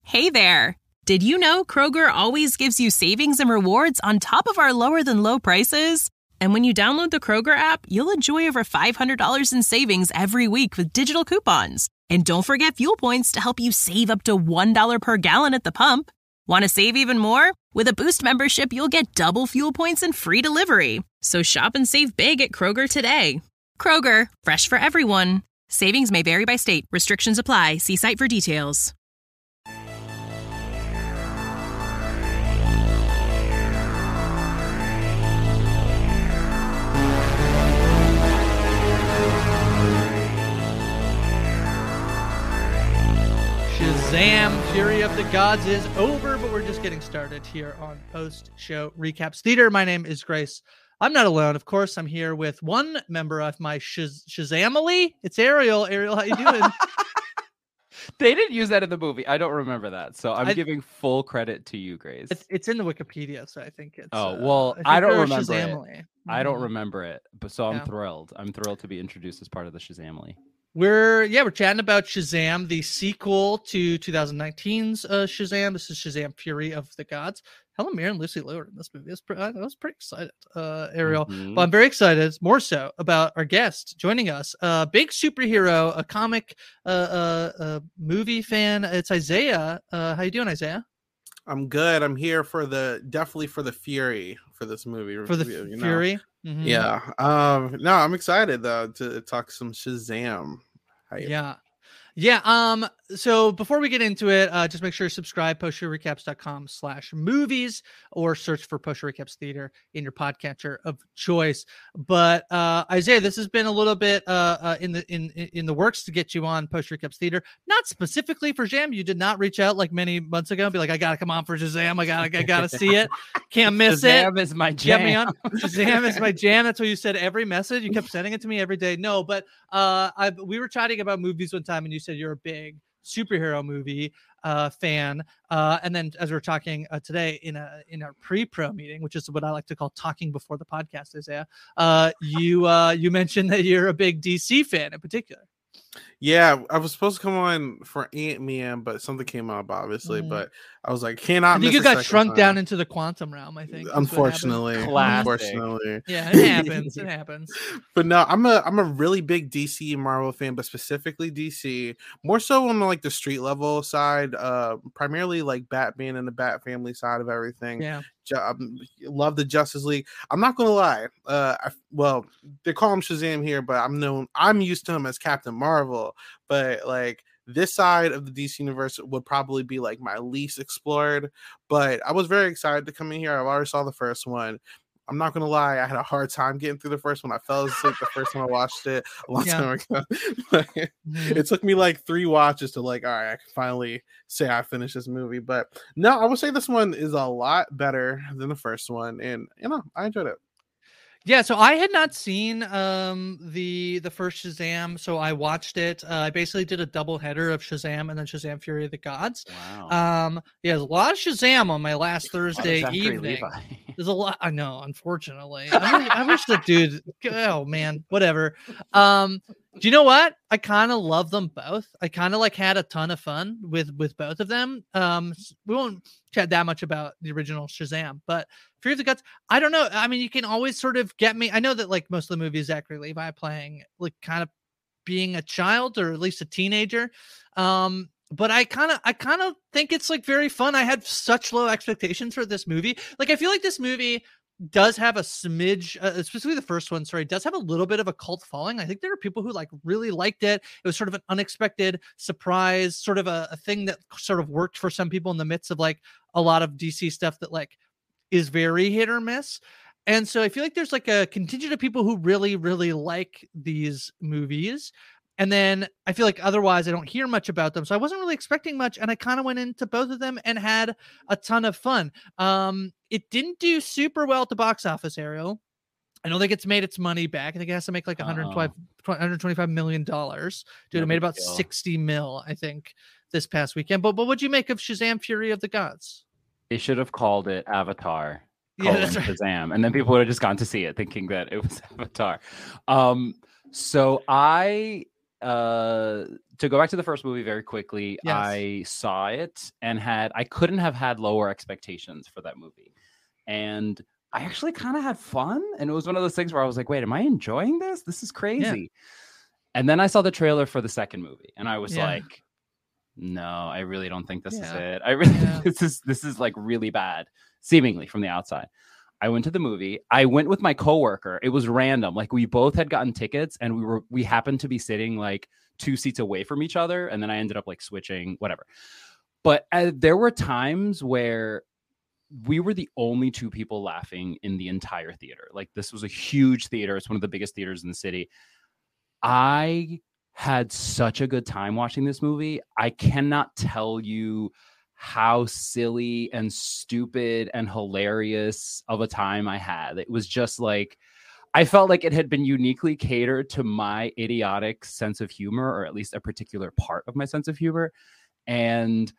Hey there! Did you know Kroger always gives you savings and rewards on top of our lower-than-low prices? And when you download the Kroger app, you'll enjoy over $500 in savings every week with digital coupons. And don't forget fuel points to help you save up to $1 per gallon at the pump. Want to save even more? With a Boost membership, you'll get double fuel points and free delivery. So shop and save big at Kroger today. Kroger, fresh for everyone. Savings may vary by state. Restrictions apply. See site for details. Shazam! Fury of the Gods is over, but we're just getting started here on Post-Show Recaps Theater. My name is Grace. I'm not alone, of course. I'm here with one member of my Shazamily. It's Ariel. Ariel, how you doing? They didn't use that in the movie. I don't remember that, so I'm giving full credit to you, Grace. It's in the Wikipedia, so I think it's. Oh well, I don't remember it. Mm-hmm. I don't remember it, but so I'm thrilled. I'm thrilled to be introduced as part of the Shazamily. We're chatting about Shazam, the sequel to 2019's Shazam. This is Shazam: Fury of the Gods. Helen Mirren and Lucy Liu in this movie. I was pretty excited, Ariel. Mm-hmm. But I'm very excited, more so, about our guest joining us. Big superhero, a comic, movie fan. It's Isaiah. How you doing, Isaiah? I'm good. I'm here definitely for the Fury for this movie. For the Fury? Mm-hmm. Yeah. No, I'm excited though to talk some Shazam. Yeah. So before we get into it, just make sure to subscribe, postshowrecaps.com/movies, or search for Post Show Recaps Theater in your podcatcher of choice. But Isaiah, this has been a little bit in the works to get you on Post Show Recaps Theater, not specifically for Shazam. You did not reach out like many months ago and be like, I gotta come on for Shazam. I gotta see it. Can't miss it. Shazam is my jam. Get me on. Shazam is my jam. That's what you said every message. You kept sending it to me every day. No, but we were chatting about movies one time, and you said you're a big superhero movie fan, and then as we're talking today in our pre-pro meeting, which is what I like to call talking before the podcast, Isaiah, you mentioned that you're a big DC fan in particular. Yeah, I was supposed to come on for Ant-Man, but something came up, obviously. But I was like, cannot. I think you got shrunk down into the quantum realm. I think, unfortunately. Yeah, it happens. It happens. But no, I'm a really big DC and Marvel fan, but specifically DC, more so on like the street level side. Primarily like Batman and the Bat Family side of everything. Yeah. Love the Justice League. I'm not gonna lie. They call him Shazam here, but I'm used to him as Captain Marvel. But like this side of the DC universe would probably be like my least explored. But I was very excited to come in here. I already saw the first one. I'm not gonna lie, I had a hard time getting through the first one. I fell asleep the first time I watched it a long time ago. It took me like 3 watches to like, all right, I can finally say I finished this movie. But no, I would say this one is a lot better than the first one, and I enjoyed it. Yeah, so I had not seen the first Shazam, so I watched it. I basically did a double header of Shazam and then Shazam: Fury of the Gods. Wow. There's a lot of Shazam on my last Thursday evening. There's a lot. I know, unfortunately. I wish that dude. Oh man, whatever. Do you know what? I kind of love them both. I kind of like had a ton of fun with both of them. We won't chat that much about the original Shazam, but Fury of the Gods, I don't know. I mean, you can always sort of get me. I know that like most of the movie is Zachary Levi playing like kind of being a child or at least a teenager. But I kind of think it's like very fun. I had such low expectations for this movie. Like, I feel like this movie does have a smidge, especially the first one, does have a little bit of a cult following. I think there are people who like really liked it. It was sort of an unexpected surprise, sort of a thing that sort of worked for some people in the midst of like a lot of DC stuff that like is very hit or miss. And so I feel like there's like a contingent of people who really, really like these movies. And then I feel like otherwise I don't hear much about them. So I wasn't really expecting much. And I kind of went into both of them and had a ton of fun. It didn't do super well at the box office, Ariel. I don't think it's made its money back. I think it has to make like $125 million. Dude, it made about 60 mil, I think, this past weekend. But what'd you make of Shazam: Fury of the Gods? They should have called it Avatar. Yeah, that's right. Shazam, and then people would have just gone to see it thinking that it was Avatar. So I to go back to the first movie very quickly, Yes. I saw it and I couldn't have had lower expectations for that movie. And I actually kind of had fun. And it was one of those things where I was like, wait, am I enjoying this? This is crazy. And then I saw the trailer for the second movie and I was like, no, I really don't think this is it. I really, this is like really bad, seemingly from the outside. I went to the movie. I went with my coworker. It was random. Like we both had gotten tickets and we happened to be sitting like 2 seats away from each other. And then I ended up like switching, whatever. But there were times where we were the only 2 people laughing in the entire theater. Like this was a huge theater. It's one of the biggest theaters in the city. I had such a good time watching this movie. I cannot tell you how silly and stupid and hilarious of a time I had. It was just like, I felt like it had been uniquely catered to my idiotic sense of humor, or at least a particular part of my sense of humor. And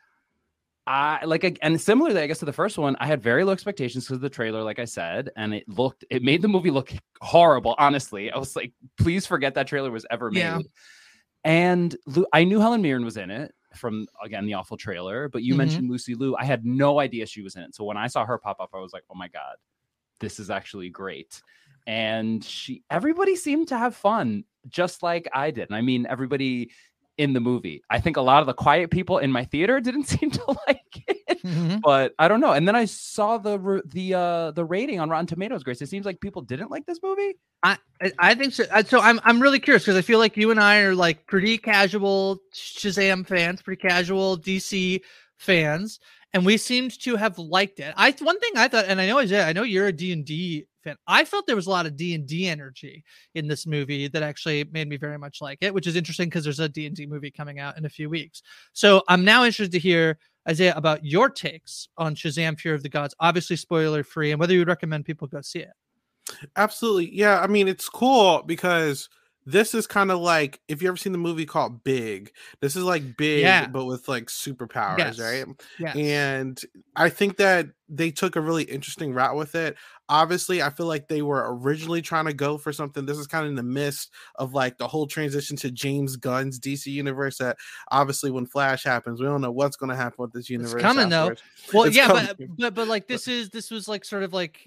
and similarly, I guess to the first one, I had very low expectations because of the trailer, like I said, and it made the movie look horrible. Honestly, I was like, please forget that trailer was ever made. Yeah. And I knew Helen Mirren was in it from, again, the awful trailer, but you mentioned Lucy Liu. I had no idea she was in it. So when I saw her pop up, I was like, oh my God, this is actually great. And everybody seemed to have fun, just like I did. And I mean, everybody in the movie. I think a lot of the quiet people in my theater didn't seem to like it, but I don't know. And then I saw the rating on Rotten Tomatoes, Grace. It seems like people didn't like this movie. I think so. So I'm really curious because I feel like you and I are like pretty casual Shazam fans, pretty casual DC fans, and we seemed to have liked it. One thing I thought, and I know you're a D&D fan. I felt there was a lot of D&D energy in this movie that actually made me very much like it, which is interesting because there's a D&D movie coming out in a few weeks. So I'm now interested to hear, Isaiah, about your takes on Shazam: Fury of the Gods, obviously spoiler free, and whether you would recommend people go see it. Absolutely. Yeah. I mean, it's cool because this is kind of like, if you ever seen the movie called Big, this is like Big, but with like superpowers, right? Yes. And I think that they took a really interesting route with it. Obviously, I feel like they were originally trying to go for something. This is kind of in the midst of like the whole transition to James Gunn's DC universe. That obviously, when Flash happens, we don't know what's going to happen with this universe. It's coming afterwards. Though. Well, it's coming. But like this was like sort of like.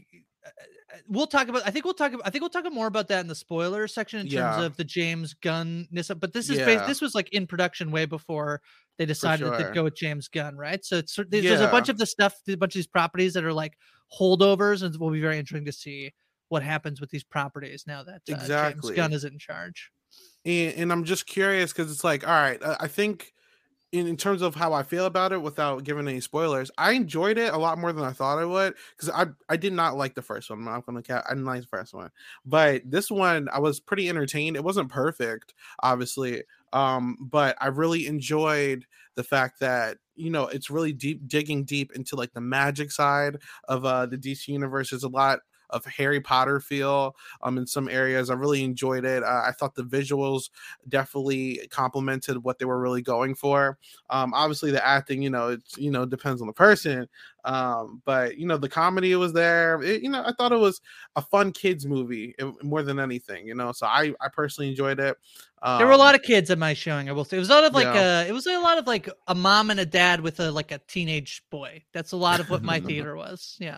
We'll talk about. I think we'll talk more about that in the spoiler section in terms of the James Gunn-ness. But this is this was like in production way before they decided that they'd go with James Gunn, right? So there's a bunch of the stuff, a bunch of these properties that are like holdovers, and it will be very interesting to see what happens with these properties now that James Gunn is in charge. And I'm just curious because it's like, all right, I think. In terms of how I feel about it, without giving any spoilers, I enjoyed it a lot more than I thought I would, because I did not like the first one. I didn't like the first one, but this one I was pretty entertained. It wasn't perfect, obviously, but I really enjoyed the fact that it's really digging deep into like the magic side of the DC universe. There's a lot of Harry Potter feel in some areas. I really enjoyed it. I thought the visuals definitely complemented what they were really going for. Obviously the acting, it's depends on the person, but the comedy was there. I thought it was a fun kids movie more than anything, so I personally enjoyed it. There were a lot of kids at my showing. I will say it was a lot of like a mom and a dad with a teenage boy. That's a lot of what my theater was. Yeah.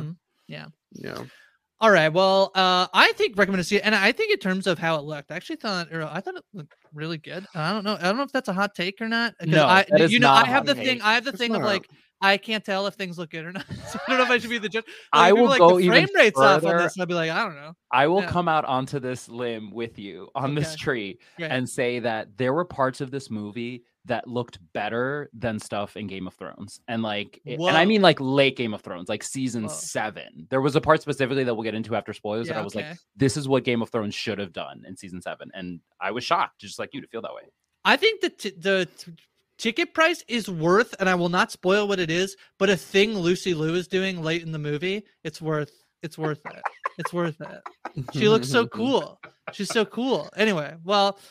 All right. Well, I think recommend to see it, and I think in terms of how it looked, I thought it looked really good. I don't know if that's a hot take or not. No, I have the thing. I have the thing of like I can't tell if things look good or not. So I don't know if I should be the judge. I will go the frame rates off on this, and I'll be like, I don't know. I will come out onto this limb with you on this tree and say that there were parts of this movie that looked better than stuff in Game of Thrones. And and I mean like late Game of Thrones, like season 7. There was a part specifically that we'll get into after spoilers that I was like, this is what Game of Thrones should have done in season 7. And I was shocked, just like you, to feel that way. I think the ticket price is worth, and I will not spoil what it is, but a thing Lucy Liu is doing late in the movie, it's worth it. It's worth it. She looks so cool. She's so cool. Anyway, well,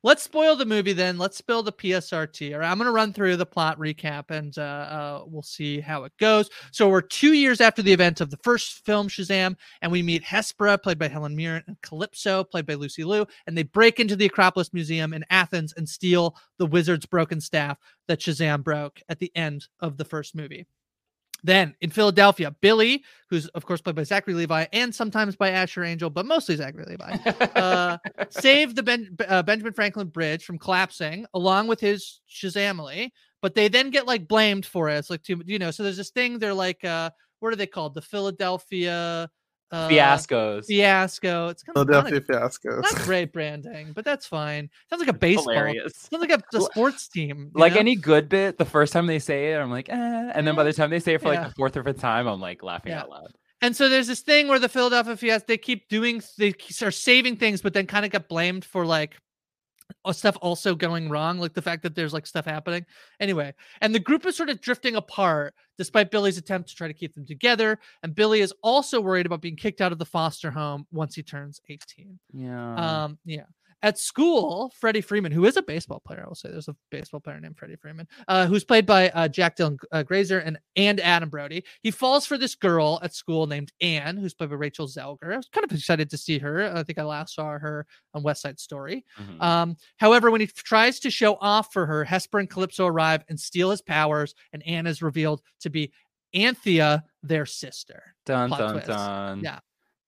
let's spoil the movie then. Let's spill the PSRT. All right, I'm going to run through the plot recap and we'll see how it goes. So we're 2 years after the event of the first film, Shazam, and we meet Hespera, played by Helen Mirren, and Calypso, played by Lucy Liu, and they break into the Acropolis Museum in Athens and steal the wizard's broken staff that Shazam broke at the end of the first movie. Then in Philadelphia, Billy, who's of course played by Zachary Levi and sometimes by Asher Angel, but mostly Zachary Levi, saved the Benjamin Franklin Bridge from collapsing along with his Shazamily. But they then get like blamed for it. It's like, so there's this thing. They're like, what are they called? The Philadelphia Fiascos. Fiasco. It's kind of Philadelphia Fiascos. not great branding, but that's fine. Sounds like a baseball. Hilarious. Sounds like a sports team. Like any good bit, the first time they say it, I'm like, and then by the time they say it for like the fourth or fifth time, I'm like laughing out loud. And so there's this thing where the Philadelphia Fiasco, they are saving things, but then kind of get blamed for like stuff also going wrong, like the fact that there's like stuff happening anyway. And the group is sort of drifting apart despite Billy's attempt to try to keep them together. And Billy is also worried about being kicked out of the foster home once he turns 18. Yeah. At school, Freddie Freeman, who is a baseball player, I will say there's a baseball player named Freddie Freeman, who's played by Jack Dylan Grazer and Adam Brody. He falls for this girl at school named Anne, who's played by Rachel Zelger. I was kind of excited to see her. I think I last saw her on West Side Story. Mm-hmm. However, when he tries to show off for her, Hesper and Calypso arrive and steal his powers, and Anne is revealed to be Anthea, their sister. Dun, dun, dun. Yeah.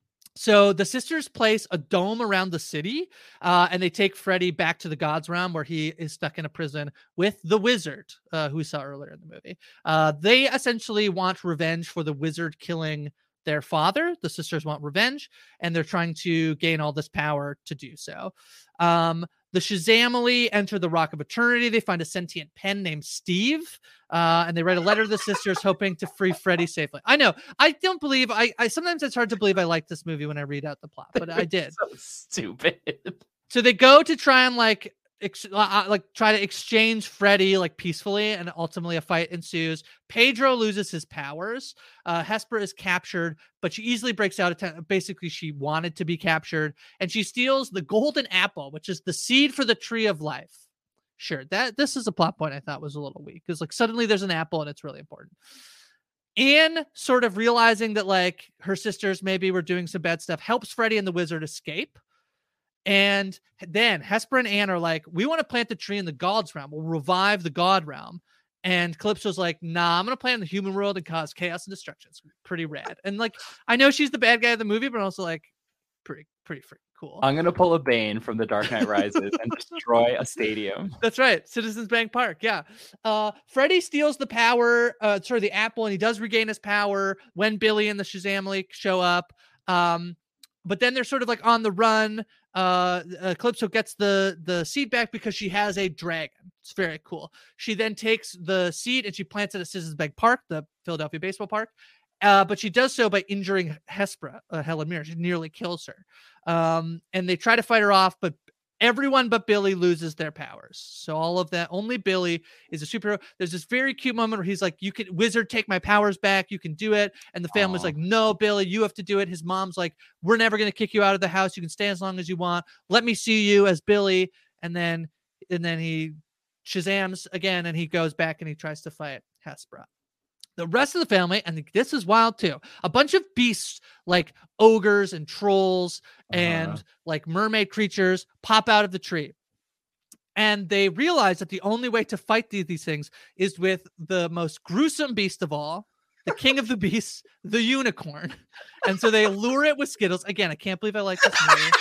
So the sisters place a dome around the city, and they take Freddy back to the God's Realm, where he is stuck in a prison with the wizard, who we saw earlier in the movie. They essentially want revenge for the wizard killing their father. The sisters want revenge, and they're trying to gain all this power to do so. The Shazamily enter the Rock of Eternity. They find a sentient pen named Steve, and they write a letter to the sisters hoping to free Freddy safely. I know. I don't believe. I sometimes it's hard to believe I like this movie when I read out the plot, but I did. So stupid. So they go to try and try to exchange Freddy like peacefully, and ultimately a fight ensues. Pedro loses his powers. Hesper is captured, but she easily breaks out. Basically, she wanted to be captured, and she steals the golden apple, which is the seed for the tree of life. Sure, this is a plot point I thought was a little weak, because like suddenly there's an apple and it's really important. Anne, sort of realizing that like her sisters maybe were doing some bad stuff, helps Freddy and the wizard escape. And then Hesper and Anne are like, we want to plant the tree in the God's Realm. We'll revive the God Realm. And Calypso's like, nah, I'm going to plant in the human world and cause chaos and destruction. It's pretty rad. And like, I know she's the bad guy of the movie, but also like pretty freaking cool. I'm going to pull a Bane from The Dark Knight Rises and destroy a stadium. That's right. Citizens Bank Park. Yeah. Freddy steals the apple, and he does regain his power when Billy and the Shazamily show up. But then they're sort of like on the run. Calypso gets the seed back because she has a dragon. It's very cool. She then takes the seed and she plants it at Citizens Bank Park, the Philadelphia baseball park. But she does so by injuring Hespera, Helen Mirren. She nearly kills her. And they try to fight her off, but everyone but Billy loses their powers. So all of that, only Billy is a superhero. There's this very cute moment where he's like, you can, wizard, take my powers back. You can do it. And the family's like, no, Billy, you have to do it. His mom's like, we're never going to kick you out of the house. You can stay as long as you want. Let me see you as Billy. And then he Shazams again, and he goes back and he tries to fight Hespera. The rest of the family, and this is wild too, a bunch of beasts like ogres and trolls and like mermaid creatures pop out of the tree. And they realize that the only way to fight these things is with the most gruesome beast of all, the king of the beasts, the unicorn. And so they lure it with Skittles. Again, I can't believe I like this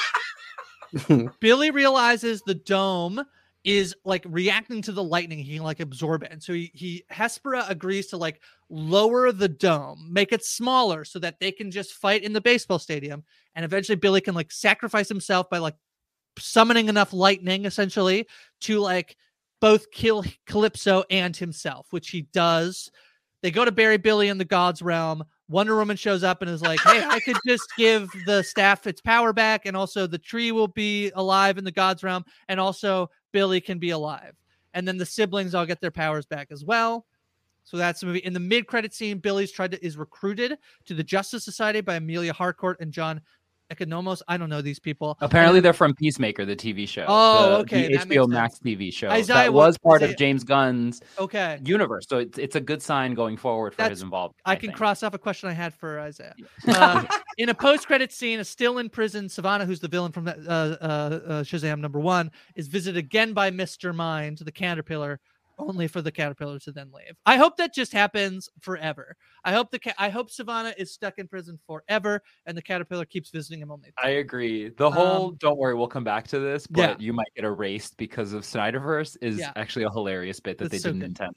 movie. Billy realizes the dome is like reacting to the lightning. He can like absorb it. And so Hespera agrees to like lower the dome, make it smaller so that they can just fight in the baseball stadium. And eventually Billy can like sacrifice himself by like summoning enough lightning essentially to like both kill Calypso and himself, which he does. They go to bury Billy in the God's Realm. Wonder Woman shows up and is like, hey, I could just give the staff its power back. And also the tree will be alive in the God's Realm. And also Billy can be alive. And then the siblings all get their powers back as well. So that's the movie. In the mid-credit scene, Billy's is recruited to the Justice Society by Amelia Harcourt and John Economos. I don't know these people. Apparently, they're from Peacemaker, the TV show. Okay, the HBO Max TV show. Isaiah that was part of James Gunn's universe. So it's a good sign going forward for his involvement. I can cross off a question I had for Isaiah. In a post-credit scene, still in prison, Sivana, who's the villain from Shazam #1, is visited again by Mr. Mind, the Caterpillar, only for the Caterpillar to then leave. I hope that just happens forever. I hope Sivana is stuck in prison forever, and the Caterpillar keeps visiting him only. I agree. The whole don't worry, we'll come back to this, but you might get erased because of Snyderverse is actually a hilarious bit that they didn't intend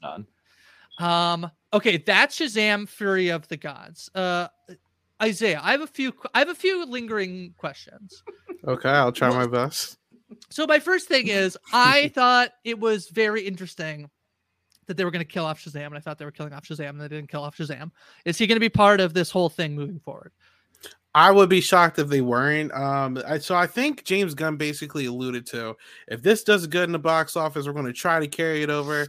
on. Okay, that's Shazam: Fury of the Gods. Isaiah, I have a few lingering questions. Okay, I'll try my best. So my first thing is, I thought it was very interesting that they were going to kill off Shazam, and I thought they were killing off Shazam, and they didn't kill off Shazam. Is he going to be part of this whole thing moving forward? I would be shocked if they weren't. So I think James Gunn basically alluded to, if this does good in the box office, we're going to try to carry it over.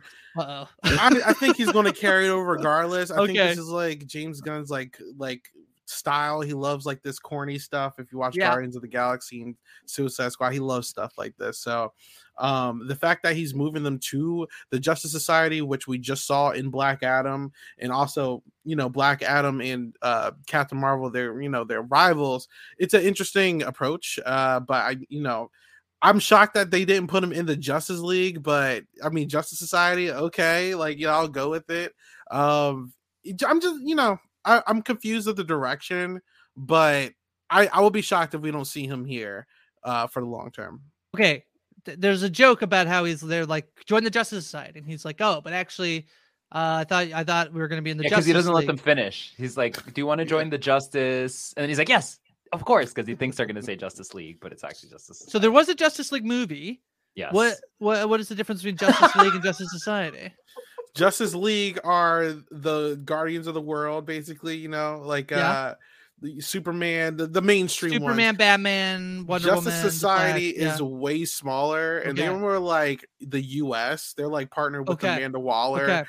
I think he's going to carry it over regardless. I think this is like James Gunn's like style. He loves like this corny stuff. If you watch Guardians of the Galaxy and Suicide Squad, he loves stuff like this. So the fact that he's moving them to the Justice Society, which we just saw in Black Adam, and also Black Adam and Captain Marvel, they're rivals. It's an interesting approach, but I'm shocked that they didn't put him in the Justice League. But I mean, Justice Society, okay, I'll go with it. I'm just I'm confused of the direction, but I will be shocked if we don't see him here for the long term. Okay, there's a joke about how they're like, join the Justice Society, and he's like, oh, but actually, I thought we were going to be in the Justice because he doesn't League. Let them finish. He's like, do you want to join the Justice? And then he's like, yes, of course, because he thinks they're going to say Justice League, but it's actually Justice Society. So there was a Justice League movie. Yes. What is the difference between Justice League and Justice Society? Justice League are the Guardians of the World, basically, the Superman, the mainstream Superman, ones. Batman, Wonder Woman. Justice Society is way smaller, and they were like the US. They're like partnered with Amanda Waller.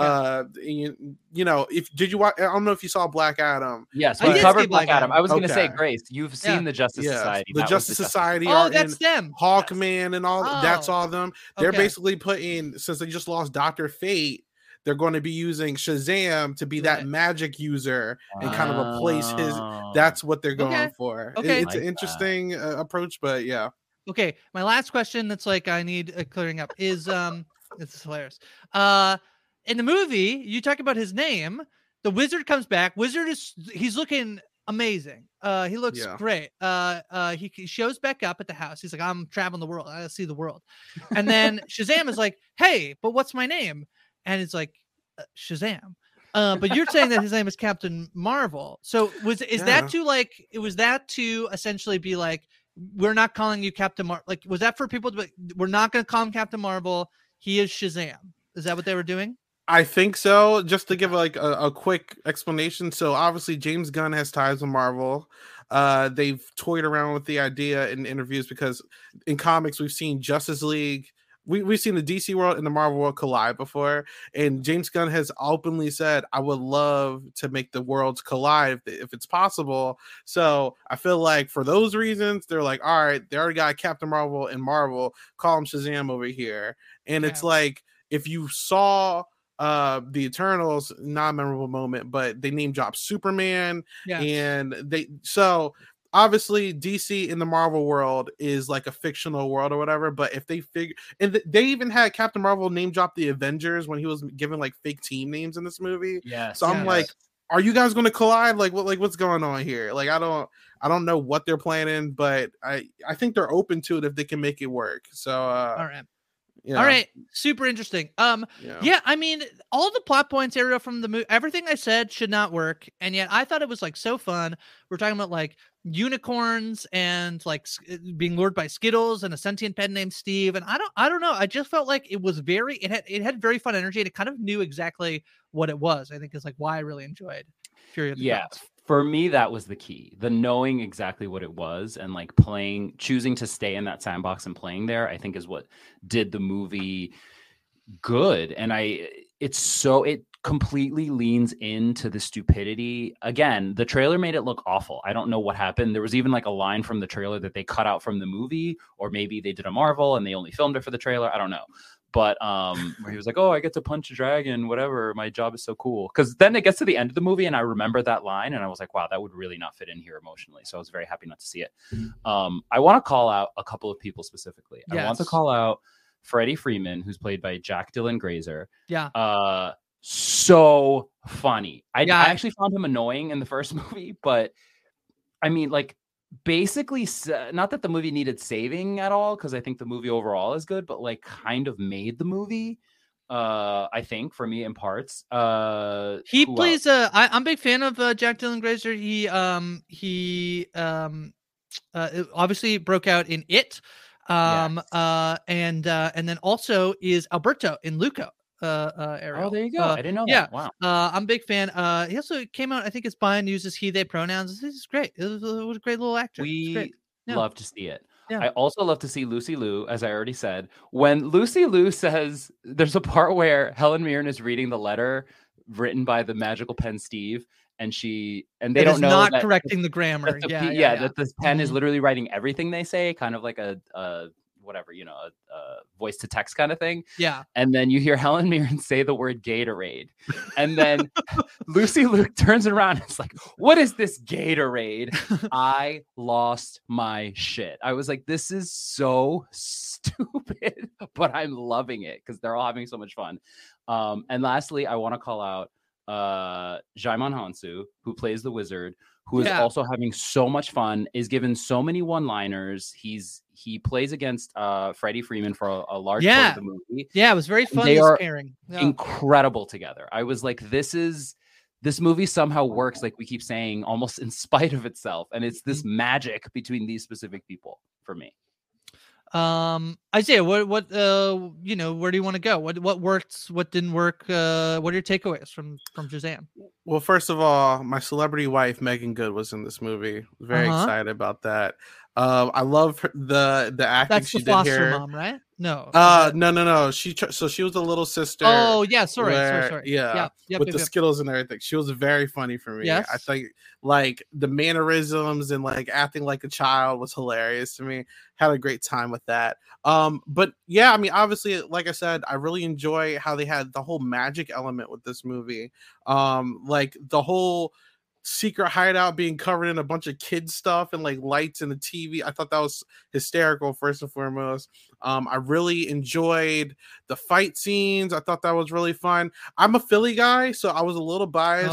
If did you watch? I don't know if you saw Black Adam. Yes, we covered Black Adam. I was going to say, Grace, you've seen the Justice Society. The Justice Society. Oh, that's them. Hawkman and all. That's all them. They're basically putting, since they just lost Dr. Fate, they're going to be using Shazam to be that magic user and kind of replace his. That's what they're going for. It's an interesting approach, but yeah. Okay, my last question that's like I need clearing up is it's hilarious. In the movie, you talk about his name. The Wizard comes back. He's looking amazing. He looks great. He shows back up at the house. He's like, I'm traveling the world. I gotta see the world. And then Shazam is like, hey, but what's my name? And it's like Shazam. But you're saying that his name is Captain Marvel. So was that to essentially be like, we're not calling you Captain Marvel? Like, was that for people to be, we're not going to call him Captain Marvel? He is Shazam. Is that what they were doing? I think so. Just to give like a quick explanation. So obviously James Gunn has ties with Marvel. They've toyed around with the idea in interviews because in comics we've seen Justice League. We've seen the DC world and the Marvel world collide before, and James Gunn has openly said, I would love to make the worlds collide if it's possible. So I feel like for those reasons, they're like, all right, they already got Captain Marvel and Marvel, call him Shazam over here. And it's like, if you saw the Eternals, non-memorable moment, but they name dropped Superman, and obviously, DC in the Marvel world is like a fictional world or whatever, but if they figure, and they even had Captain Marvel name drop the Avengers when he was given like fake team names in this movie. So I'm like, are you guys going to collide? Like what's going on here? Like, I don't know what they're planning, but I think they're open to it if they can make it work. So, all right. All right, super interesting. I mean, all the plot points, Ariel, from the movie, everything I said should not work, and yet I thought it was like so fun. We're talking about like unicorns and like being lured by Skittles and a sentient pet named Steve, and I don't know. I just felt like it was it had very fun energy, and it kind of knew exactly what it was. I think is like why I really enjoyed Fury of the Gods. For me, that was the key. The knowing exactly what it was and like choosing to stay in that sandbox and playing there, I think is what did the movie good. And it completely leans into the stupidity. Again, the trailer made it look awful. I don't know what happened. There was even like a line from the trailer that they cut out from the movie, or maybe they did a Marvel and they only filmed it for the trailer. I don't know. But where he was like, oh, I get to punch a dragon, whatever. My job is so cool. Because then it gets to the end of the movie and I remember that line and I was like, wow, that would really not fit in here emotionally. So I was very happy not to see it. I want to call out a couple of people specifically. Yes. I want to call out Freddie Freeman, who's played by Jack Dylan Grazer. Yeah. So funny. I actually found him annoying in the first movie, but I mean, like, basically, not that the movie needed saving at all, because I think the movie overall is good, but like kind of made the movie, I think, for me in parts. He plays I'm a big fan of Jack Dylan Grazer. He obviously broke out in It, and then also is Alberto in Luca. Ariel. Oh, there you go. I didn't know that. Yeah. Wow. I'm a big fan. He also came out, I think it's Brian, uses he, they pronouns. This is great. It was a great little actor. We love to see it. Yeah. I also love to see Lucy Liu, as I already said. When Lucy Liu says, there's a part where Helen Mirren is reading the letter written by the magical pen Steve, and they don't know not that correcting the grammar. That the pen is literally writing everything they say, kind of like a whatever, a voice to text kind of thing. Yeah. And then you hear Helen Mirren say the word Gatorade. And then Lucy Liu turns around and it's like, what is this Gatorade? I lost my shit. I was like, this is so stupid, but I'm loving it because they're all having so much fun. And lastly, I want to call out Djimon Hounsou, who plays the wizard, who is also having so much fun, is given so many one-liners. He plays against Freddie Freeman for a large part of the movie. Yeah, it was very fun. They are pairing. Incredible together. I was like, this movie somehow works, like we keep saying, almost in spite of itself. And it's this magic between these specific people for me. Isaiah, what where do you want to go? What worked, what didn't work? What are your takeaways from Shazam? Well, first of all, my celebrity wife Megan Good was in this movie. Very excited about that. I love the acting That's she the did foster here. mom, right? No. No. She was a little sister. Oh yeah, sorry. Yeah, with the Skittles and everything. She was very funny for me. Yes. I think like the mannerisms and like acting like a child was hilarious to me. Had a great time with that. But yeah, I mean, obviously, like I said, I really enjoy how they had the whole magic element with this movie. Like the whole secret hideout being covered in a bunch of kid stuff and like lights and the TV. I thought that was hysterical, first and foremost. I really enjoyed the fight scenes. I thought that was really fun. I'm a Philly guy, so I was a little biased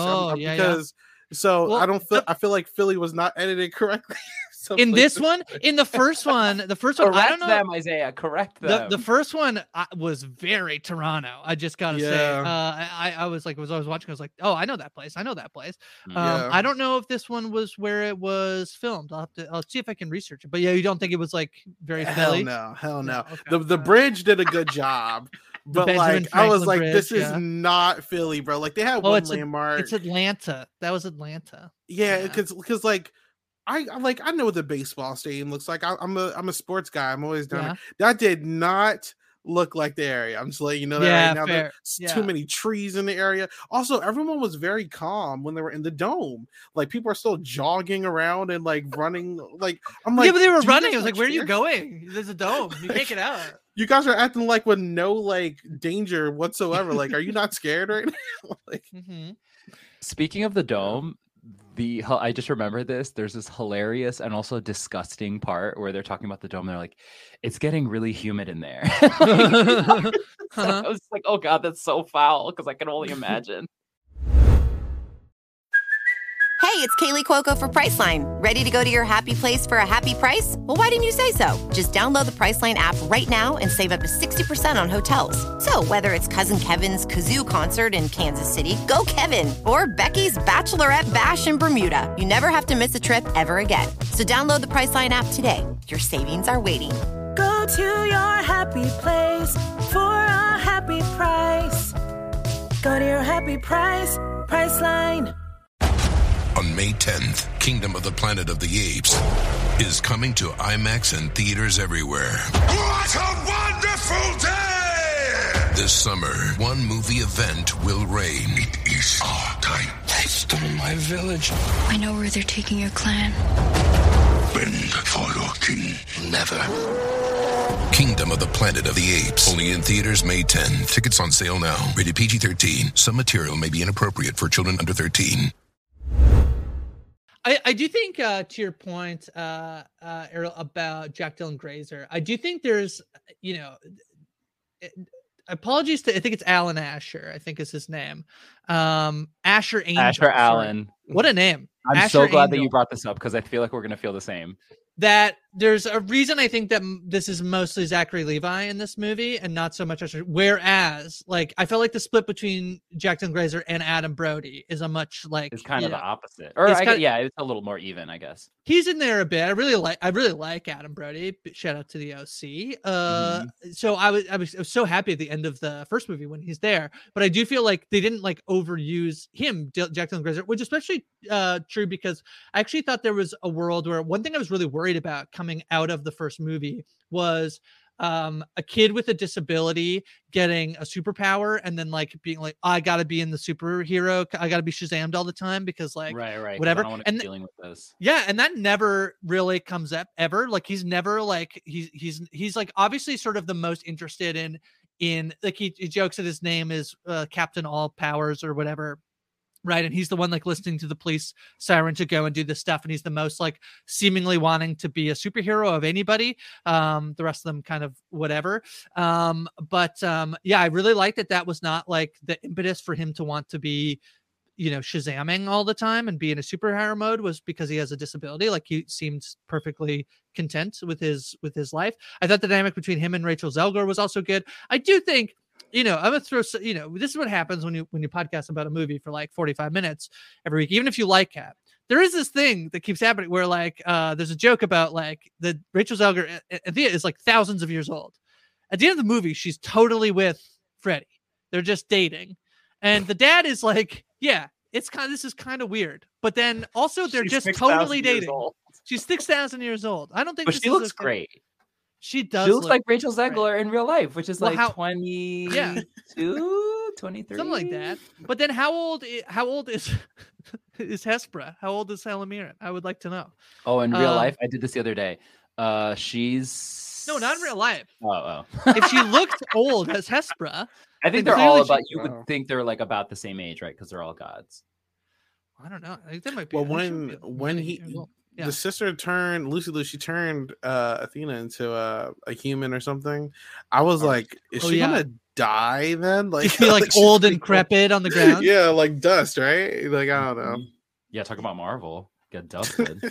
I feel like Philly was not edited correctly. In this one, in the first one, I don't know. Them, Isaiah. Correct them. The first one was very Toronto. I just gotta say, I was like, as I was watching, I was like, oh, I know that place. I don't know if this one was where it was filmed. I'll see if I can research it. But yeah, you don't think it was like very Philly? Hell no. Okay. The bridge did a good job. But Benjamin like I was like, Bridge, this is not Philly, bro. Like they had one landmark. It's Atlanta. That was Atlanta. Yeah, because like I know what the baseball stadium looks like. I'm a sports guy. I'm always down there. That did not look like the area. I'm just letting you know that right now. There's too many trees in the area. Also, everyone was very calm when they were in the dome. Like people are still jogging around and like running. Like I'm like, yeah, but they were running. I was like, where are you going? There's a dome. You can't get out. You guys are acting like with no like danger whatsoever. Like, are you not scared right now? Like, Speaking of the dome, I just remembered this. There's this hilarious and also disgusting part where they're talking about the dome. They're like, it's getting really humid in there. I was like, oh God, that's so foul because I can only imagine. Hey, it's Kaylee Cuoco for Priceline. Ready to go to your happy place for a happy price? Well, why didn't you say so? Just download the Priceline app right now and save up to 60% on hotels. So whether it's Cousin Kevin's Kazoo Concert in Kansas City, go Kevin, or Becky's Bachelorette Bash in Bermuda, you never have to miss a trip ever again. So download the Priceline app today. Your savings are waiting. Go to your happy place for a happy price. Go to your happy price, Priceline. On May 10th, Kingdom of the Planet of the Apes is coming to IMAX and theaters everywhere. What a wonderful day! This summer, one movie event will reign. It is our time. They stole my village. I know where they're taking your clan. Bend for your king. Never. Kingdom of the Planet of the Apes. Only in theaters May 10. Tickets on sale now. Rated PG-13. Some material may be inappropriate for children under 13. I do think, to your point, Errol, about Jack Dylan Grazer, I do think there's, apologies to, I think it's Alan Asher, I think is his name. Asher Angel. Asher Allen. What a name. I'm Asher so glad Angel. that you brought this up because I feel like we're going to feel the same. That there's a reason I think that this is mostly Zachary Levi in this movie and not so much Asher. Whereas, like, I felt like the split between Jack Dylan Grazer and Adam Brody is a much like it's kind of the opposite, or it's a little more even, I guess. He's in there a bit. I really like Adam Brody. Shout out to the OC. So I was so happy at the end of the first movie when he's there, but I do feel like they didn't like overuse him, Jack Dylan Grazer, which is especially true because I actually thought there was a world where one thing I was really worried about coming out of the first movie was a kid with a disability getting a superpower and then like being like, I gotta be in the superhero, I gotta be Shazammed all the time because like right whatever. I don't want to be dealing with this. Yeah, and that never really comes up ever. Like he's never like he's like obviously sort of the most interested in like he jokes that his name is Captain All Powers or whatever. Right. And he's the one like listening to the police siren to go and do this stuff. And he's the most like seemingly wanting to be a superhero of anybody. The rest of them kind of whatever. But I really liked that was not like the impetus for him to want to be, Shazamming all the time and be in a superhero mode was because he has a disability. Like he seemed perfectly content with his life. I thought the dynamic between him and Rachel Zegler was also good. I do think, I'm gonna throw, this is what happens when you podcast about a movie for like 45 minutes every week, even if you like it. There is this thing that keeps happening where like there's a joke about like the Rachel Zegler Anthea is like thousands of years old. At the end of the movie, she's totally with Freddie. They're just dating, and the dad is like, yeah, this is kind of weird. But then also they're just totally dating. She's 6,000 years old. I don't think, but she looks great. She does. She looks like Rachel Zegler in real life, which is 22, 23, something like that. But then, how old is Hespera? How old is Helen Mirren? I would like to know. Oh, in real life, I did this the other day. She's not in real life. Oh. If she looked old as Hespera, I think they're all about. You would think they're like about the same age, right? Because they're all gods. I don't know. I think that might be. Well, when he. Yeah. The sister turned Lucy. She turned Athena into a human or something. I was like, is she gonna die then? Like, is she like old and decrepit on the ground? Yeah, like dust, right? Like I don't know. Yeah, talk about Marvel. Get dusted.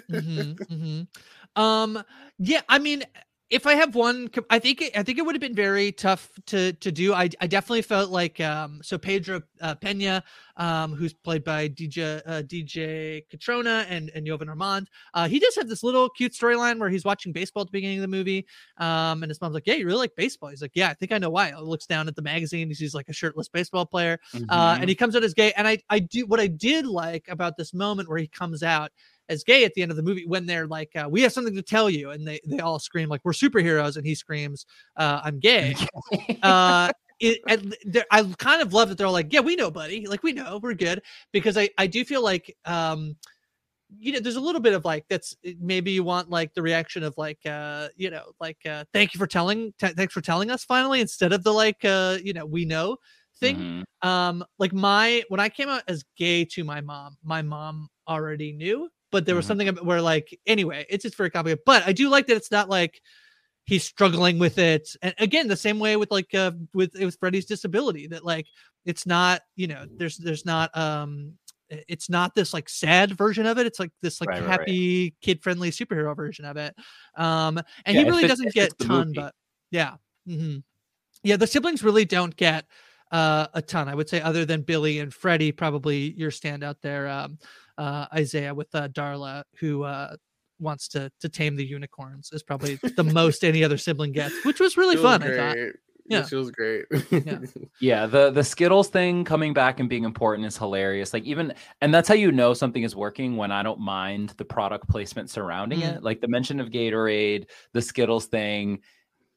Yeah, I mean, if I have one, I think it would have been very tough to do. I definitely felt like so Pedro Pena, who's played by DJ Catrona and Jovan Armand. He does have this little cute storyline where he's watching baseball at the beginning of the movie, and his mom's like, "Yeah, you really like baseball?" He's like, "Yeah, I think I know why." He looks down at the magazine. He sees like a shirtless baseball player, and he comes out as gay. And I do what I did like about this moment where he comes out as gay at the end of the movie when they're like, we have something to tell you. And they all scream like, we're superheroes. And he screams, I'm gay. I kind of love that they're like, yeah, we know, buddy. Like, we know, we're good. Because I do feel like, there's a little bit of like, that's maybe you want like the reaction of like, thank you for thanks for telling us finally, instead of the like, we know thing. Like when I came out as gay to my mom already knew. But there was something where like, anyway, it's just very complicated. But I do like that it's not like he's struggling with it. And again, the same way with like with Freddie's disability, that like it's not, there's not it's not this like sad version of it. It's like this like happy kid friendly superhero version of it. And he really doesn't get a ton, but yeah. Yeah, the siblings really don't get a ton, I would say, other than Billy and Freddie, probably your standout there. Isaiah with Darla, who wants to tame the unicorns, is probably the most any other sibling gets, which was really fun. I thought. Yeah, she was great. Yeah, the Skittles thing coming back and being important is hilarious. Like and that's how you know something is working, when I don't mind the product placement surrounding it, like the mention of Gatorade, the Skittles thing.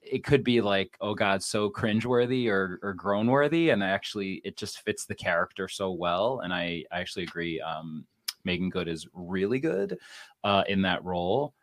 it could be like, oh God, so cringeworthy or groan-worthy. And actually it just fits the character so well. And I actually agree. Meagan Good is really good in that role.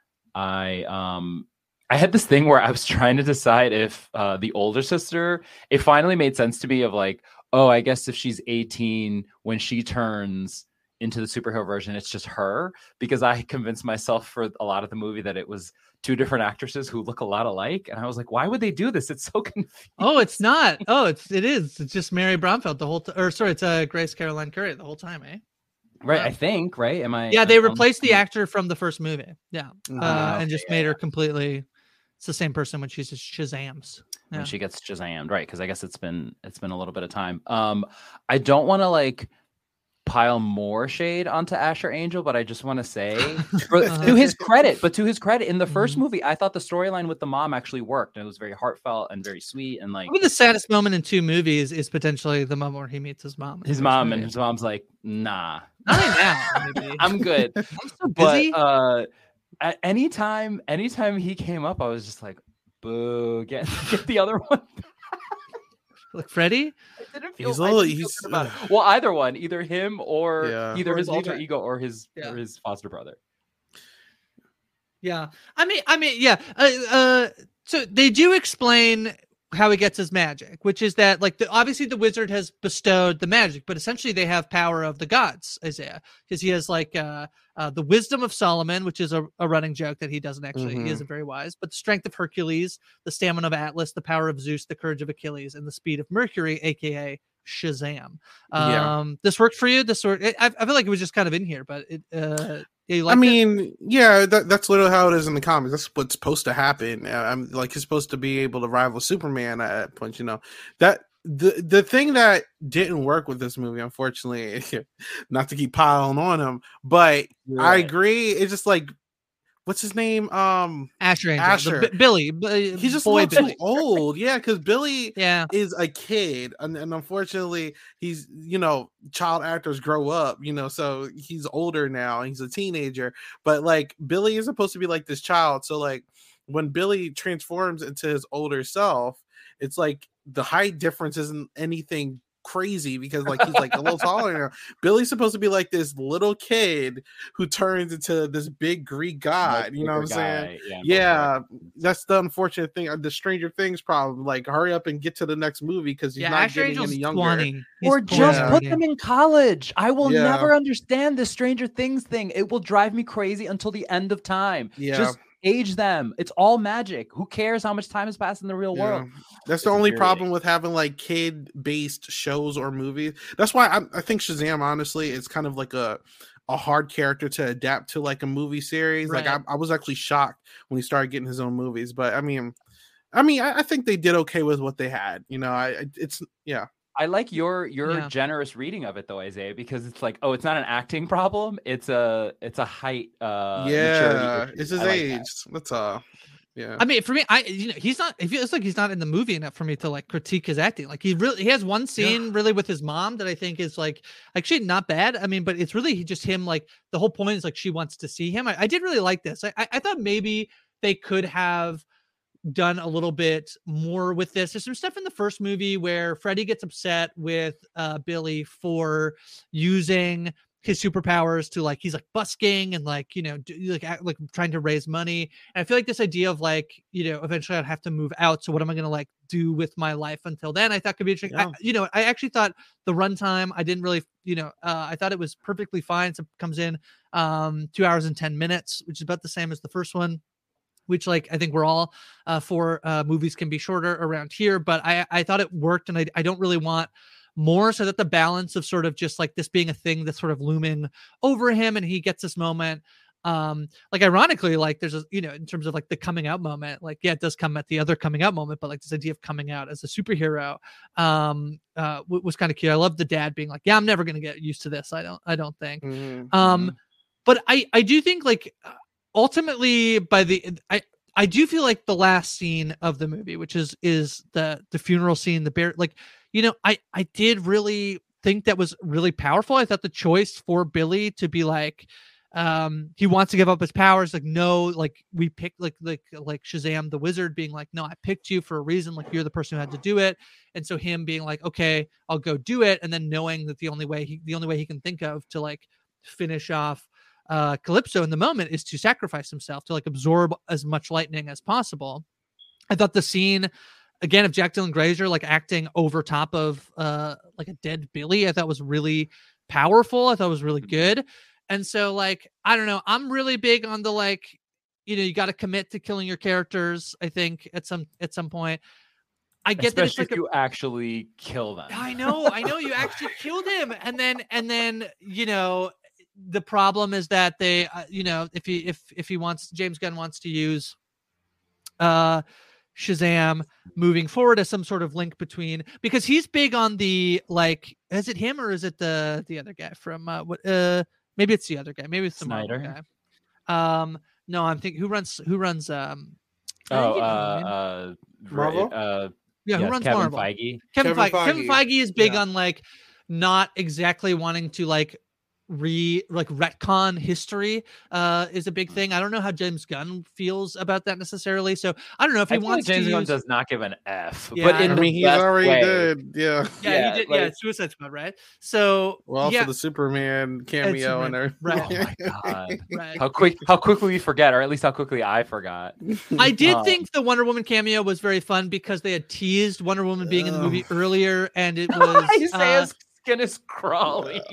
I had this thing where I was trying to decide if the older sister, it finally made sense to me of like, oh, I guess if she's 18, when she turns into the superhero version, it's just her, because I convinced myself for a lot of the movie that it was two different actresses who look a lot alike. And I was like, why would they do this? It's so confusing. Oh, it's not. Oh, it is. It's just Mary Bromfeld the whole it's Grace Caroline Curry the whole time, eh? Right, I think, right? Am I? Yeah, they replaced the actor from the first movie. Yeah, okay, and just made her completely. It's the same person when she's Shazams. Yeah. When she gets Shazammed, right? Because I guess it's been a little bit of time. I don't want to like pile more shade onto Asher Angel, but I just want to say, to his credit, in the first movie, I thought the storyline with the mom actually worked, and it was very heartfelt and very sweet. And like, I mean, the saddest moment in two movies is potentially the moment where he meets his mom. His mom's like, nah. Not right now, maybe. I'm good. I'm so busy. But at anytime he came up, I was just like, boo, get the other one. Like Freddy? Well, either one, either him or either his alter ego or his foster brother. Yeah. I mean, yeah. So they do explain how he gets his magic, which is that like obviously the wizard has bestowed the magic, but essentially they have power of the gods, Isaiah, because he has like the wisdom of Solomon, which is a running joke that he doesn't actually, he isn't very wise, but the strength of Hercules, the stamina of Atlas, the power of Zeus, the courage of Achilles, and the speed of Mercury, aka Shazam. This worked for you? I feel like it was just kind of in here, but that's literally how it is in the comics. That's what's supposed to happen. I'm like, he's supposed to be able to rival Superman at points. You know, that the thing that didn't work with this movie, unfortunately, not to keep piling on him, but I agree. It's just like, what's his name? Asher. Billy. He's just too old. Yeah, because Billy is a kid, and unfortunately, he's child actors grow up. So he's older now. He's a teenager, but like Billy is supposed to be like this child. So like when Billy transforms into his older self, it's like the height difference isn't anything crazy because like he's like a little taller now. Billy's supposed to be like this little kid who turns into this big Greek god. You know what I'm saying? Yeah, that's the unfortunate thing. The Stranger Things problem. Like, hurry up and get to the next movie because he's not getting any younger. Or just put them in college. I will never understand this Stranger Things thing. It will drive me crazy until the end of time. Yeah. Just age them. It's all magic. Who cares how much time has passed in the real world? That's the only problem with having like kid-based shows or movies. That's why I think Shazam, honestly, is kind of like a hard character to adapt to like a movie series. Right. Like I was actually shocked when he started getting his own movies, but I mean, I think they did okay with what they had. I like your generous reading of it though, Isaiah, because it's like, oh, it's not an acting problem. It's a height. Maturity it's his age. That's yeah. I mean, for me, he's not. It feels like he's not in the movie enough for me to like critique his acting. Like he has one scene really with his mom that I think is like actually not bad. I mean, but it's really just him. Like the whole point is like she wants to see him. I did really like this. I thought maybe they could have done a little bit more with this. There's some stuff in the first movie where Freddy gets upset with Billy for using his superpowers to like, he's like busking and like, like trying to raise money. And I feel like this idea of like, eventually I'd have to move out. So what am I going to like do with my life until then? I thought could be interesting. Yeah. I actually thought the runtime, I didn't really, I thought it was perfectly fine. So it comes in 2 hours and 10 minutes, which is about the same as the first one, which like I think we're all for movies can be shorter around here, but I thought it worked, and I don't really want more, so that the balance of sort of just like this being a thing that's sort of looming over him, and he gets this moment. Like ironically, like there's a in terms of like the coming out moment, like it does come at the other coming out moment, but like this idea of coming out as a superhero was kind of cute. I love the dad being like, yeah, I'm never gonna get used to this. I don't think. But I do think like ultimately I do feel like the last scene of the movie, which is the funeral scene, the bear, like, I did really think that was really powerful. I thought the choice for Billy to be like, he wants to give up his powers. Like, no, like we picked like Shazam the wizard being like, no, I picked you for a reason. Like, you're the person who had to do it. And so him being like, okay, I'll go do it. And then knowing that the only way he can think of to like finish off Calypso in the moment is to sacrifice himself to like absorb as much lightning as possible. I thought the scene again of Jack Dylan Grazer like acting over top of like a dead Billy, I thought was really powerful. I thought it was really good. And so, like, I don't know, I'm really big on the, like, you know, you got to commit to killing your characters, I think, at some point. I get that it's like if you actually kill them. I know, you actually killed him. And then, you know, the problem is that they, you know, if he wants, James Gunn wants to use Shazam moving forward as some sort of link between, because he's big on the, like, is it him or is it the other guy from maybe it's the other guy. Maybe it's the Snyder guy. No, I'm thinking who runs Marvel? Who runs Kevin Marvel? Feige. Kevin Feige is big on like not exactly wanting to like retcon history is a big thing. I don't know how James Gunn feels about that necessarily. So I don't know if he wants James to Gunn does not give an F. Yeah, but I in mean, he's already way. did. Yeah. He did. Like, Suicide Squad, right? So Also the Superman cameo and everything. Right. Oh my god! Right. How quickly we forget, or at least how quickly I forgot. I did think the Wonder Woman cameo was very fun because they had teased Wonder Woman being in the movie earlier, and it was his skin is crawling.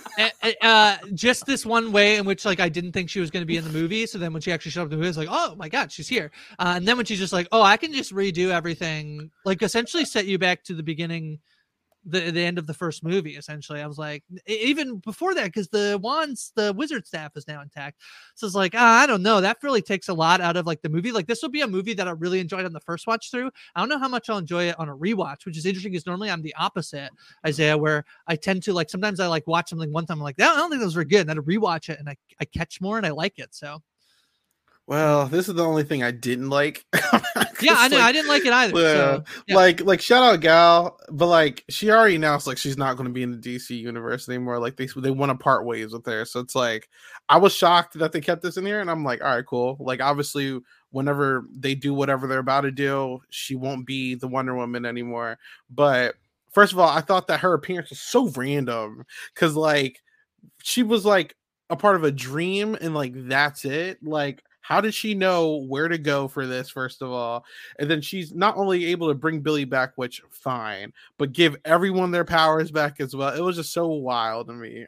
Just this one way in which like I didn't think she was going to be in the movie. So then when she actually showed up in the movie, I was like, oh my god, she's here. And then when she's just like, oh, I can just redo everything, like essentially set you back to the beginning. The end of the first movie, essentially. I was like, even before that, because the wizard staff is now intact. So it's like, I don't know. That really takes a lot out of like the movie. Like this would be a movie that I really enjoyed on the first watch through. I don't know how much I'll enjoy it on a rewatch, which is interesting because normally I'm the opposite, Isaiah, where I tend to like, sometimes I like watch something one time, I'm like, I don't think that was very good. And then I rewatch it and I catch more and I like it. So. Well, this is the only thing I didn't like. Yeah, I know. I didn't like it either. So, yeah. Like shout out Gal, but like she already announced like she's not going to be in the DC universe anymore. Like they want to part ways with her. So it's like I was shocked that they kept this in here, and I'm like, all right, cool. Like obviously, whenever they do whatever they're about to do, she won't be the Wonder Woman anymore. But first of all, I thought that her appearance was so random because like she was like a part of a dream, and like that's it. Like. How did she know where to go for this, first of all? And then she's not only able to bring Billy back, which fine, but give everyone their powers back as well. It was just so wild to me.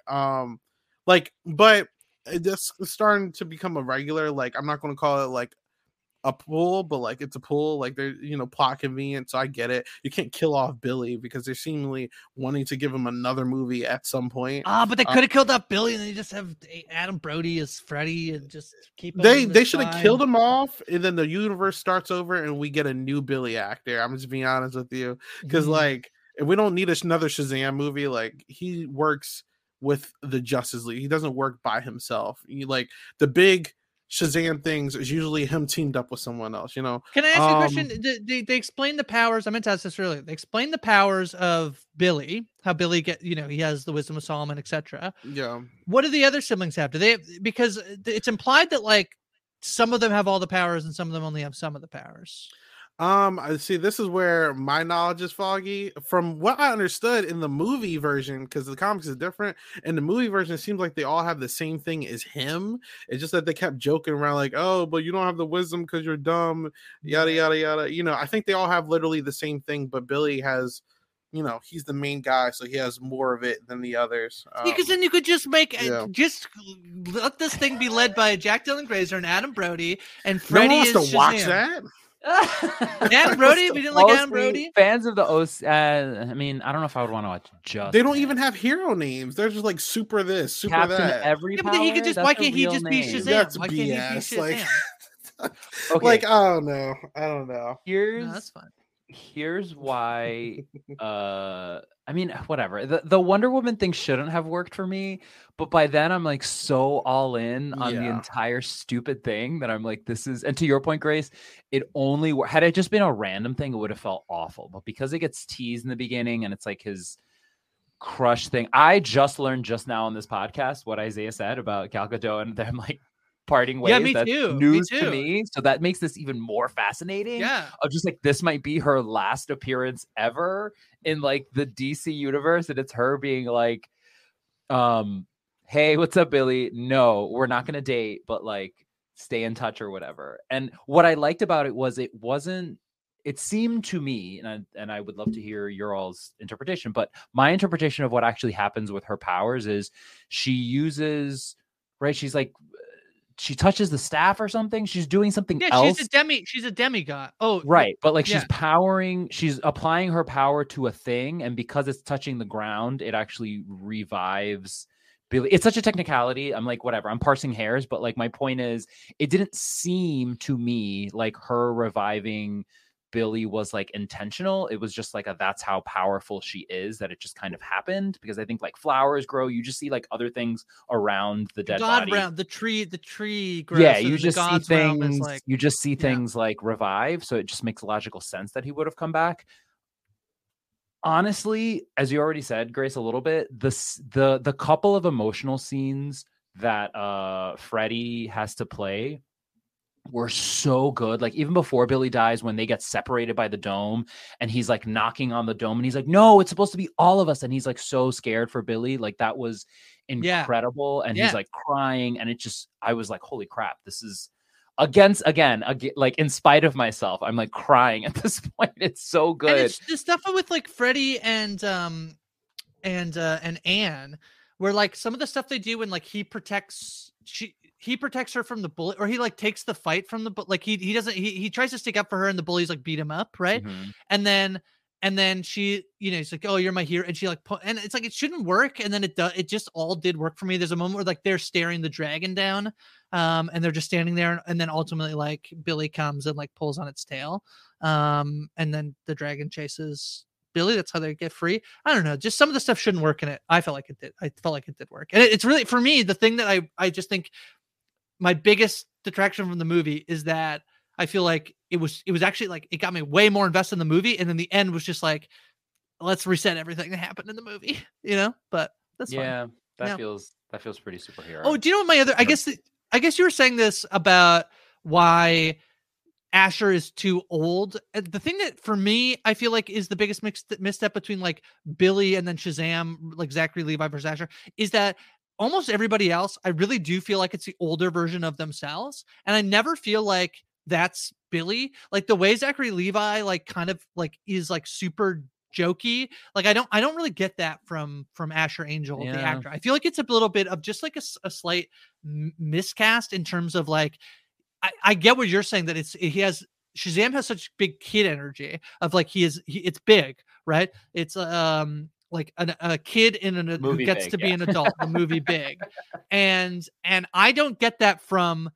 But it's starting to become a regular, like, I'm not going to call it like a pull, but like it's a pull, like they're, you know, plot convenient. So I get it. You can't kill off Billy because they're seemingly wanting to give him another movie at some point. But they could have killed off Billy and they just have Adam Brody as Freddy and just keep him. They should have killed him off, and then the universe starts over and we get a new Billy actor. I'm just being honest with you, because like if we don't need another Shazam movie. Like he works with the Justice League. He doesn't work by himself. Like the big Shazam things is usually him teamed up with someone else, you know. Can I ask you a question? They explain the powers. I meant to ask this earlier. They explain the powers of Billy, how Billy he has the wisdom of Solomon, etc. Yeah. What do the other siblings have? Do they, because it's implied that like some of them have all the powers and some of them only have some of the powers. I see. This is where my knowledge is foggy. From what I understood in the movie version, because the comics is different. In the movie version, it seems like they all have the same thing as him. It's just that they kept joking around, like, "Oh, but you don't have the wisdom because you're dumb." Yada yada yada. You know, I think they all have literally the same thing, but Billy has, you know, he's the main guy, so he has more of it than the others. Because then you could just just let this thing be led by Jack Dylan Grazer and Adam Brody and Freddie. No one wants is to watch Shazam. that. Adam Brody, if you didn't like Adam Brody, fans of the OC. I mean, I don't know if I would want to watch just. They don't even have hero names. They're just like super this, super Captain that. Every yeah, but then he could just. Why can't he just be Shazam? That's why BS. Can't he be Shazam? Like, like I don't know. That's fine. Here's why. I mean, whatever. The Wonder Woman thing shouldn't have worked for me, but by then I'm like so all in on the entire stupid thing that I'm like, this is. And to your point, Grace, it only had it just been a random thing, it would have felt awful. But because it gets teased in the beginning and it's like his crush thing. I just learned just now on this podcast what Isaiah said about Gal Gadot and them like parting ways. Yeah, me That's too. news Me to too. me. So that makes this even more fascinating. Yeah. Of just like this might be her last appearance ever in like the DC universe, and it's her being like, hey, what's up, Billy? No, we're not gonna date, but like stay in touch or whatever. And what I liked about it was it seemed to me, and I would love to hear your all's interpretation, but my interpretation of what actually happens with her powers is she uses, right? She's like, she touches the staff or something. She's doing something else. She's a demigod. Oh, right. But like yeah. she's applying her power to a thing. And because it's touching the ground, it actually revives Billy. It's such a technicality. I'm like, whatever, I'm parsing hairs. But like, my point is, it didn't seem to me like her reviving Billy was like intentional. It was just like that's how powerful she is, that it just kind of happened. Because I think like flowers grow, you just see like other things around the dead body. Realm, the tree grows. Yeah, you just see things. Like, you just see things like revive. So it just makes logical sense that he would have come back. Honestly, as you already said, Grace, a little bit, the couple of emotional scenes that Freddy has to play were so good. Like even before Billy dies, when they get separated by the dome and he's like knocking on the dome and he's like, no, it's supposed to be all of us. And he's like so scared for Billy. Like that was incredible. And he's like crying. And it just, I was like, holy crap, this is again, like in spite of myself, I'm like crying at this point. It's so good. And it's the stuff with like Freddy and Anne, where like some of the stuff they do when like he protects her from the bully, or he like takes the fight from the like he doesn't he tries to stick up for her and the bullies like beat him up, right? Mm-hmm. And then she, he's like, oh, you're my hero, and she like and it's like it shouldn't work, and then it just all did work for me. There's a moment where like they're staring the dragon down, and they're just standing there, and then ultimately like Billy comes and like pulls on its tail, and then the dragon chases Billy. That's how they get free. I don't know, just some of the stuff shouldn't work in it. I felt like it did work, and it's really, for me, the thing that I just think my biggest detraction from the movie is that I feel like it was actually like it got me way more invested in the movie, and then the end was just like, let's reset everything that happened in the movie, But that's fine. That feels pretty superhero. Oh, do you know what my other? I guess you were saying this about why Asher is too old. The thing that for me I feel like is the biggest misstep between like Billy and then Shazam, like Zachary Levi versus Asher, is that almost everybody else, I really do feel like it's the older version of themselves. And I never feel like that's Billy. Like the way Zachary Levi like kind of like is like super jokey. Like I don't really get that from Asher Angel, the actor. I feel like it's a little bit of just like a slight miscast in terms of like, I get what you're saying, that Shazam has such big kid energy of like, it's big, right? It's like a kid who gets to be an adult, the movie Big. And I don't get that from